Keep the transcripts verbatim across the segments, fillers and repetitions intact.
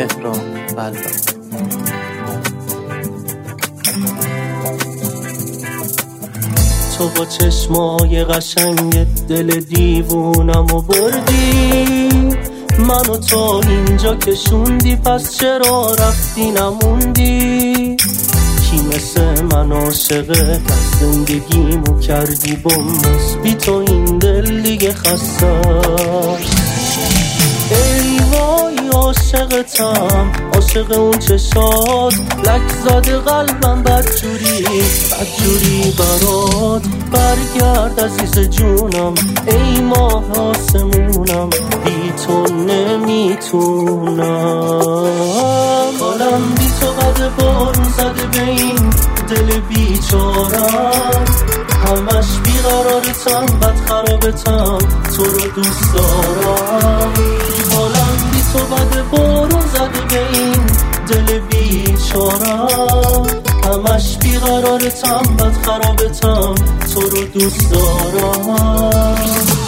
تهران بلبل. تو با چشمای قشنگ دل دیوونم و بردی، من و تو اینجا کشوندی، پس چرا رفتی نموندی؟ کی مثل من عاشقه، پس زندگیمو کردی بمبس، بی تو این دل دیگه خسته. ای وای عاشقتم، عاشق اون چشات، لک زده قلبم بدجوری بدجوری برات. برگرد عزیز جونم، ای ماه آسمونم، بی تو نمیتونم. حالم بی تو قد بارون زده به این دل بیچارم، همش بیقرارتم بد خرابتم، تو رو دوست دارم. حالم بی تو بد بارون زده به این دل بیچارم، همش بیقرارتم بد خرابتم، تو رو دوست دارم.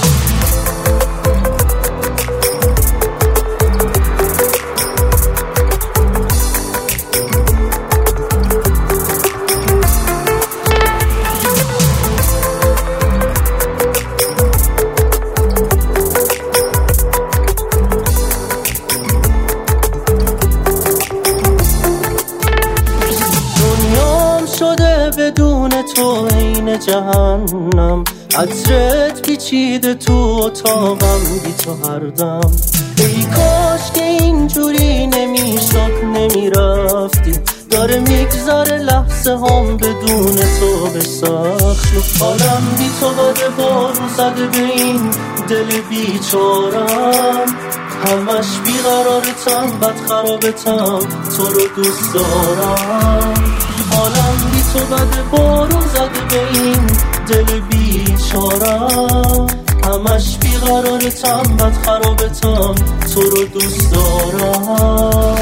بدون تو عین جهنم، عطرت پیچیده تو اتاقم، بی تو هر دم. ای کاش که اینجوری نمیشد نمیرفتی، داره میگذره لحظه هم بدون تو به سخت. حالم بی تو بده بارون زده به این دل بیچارم، همش بیقرارتم بد خرابتم، تو رو دوست دارم. حالم بی تو بده بارون زده به این دل بیچارم، همش بیقرارتم بد خرابتم، تو رو دوست دارم.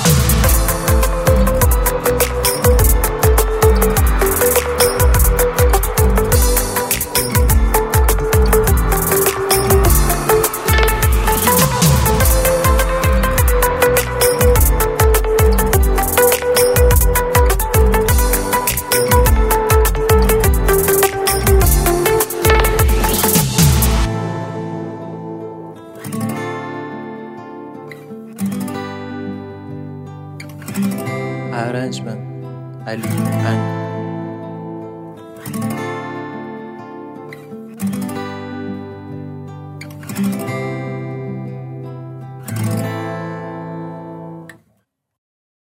Arrangement Ali Ang.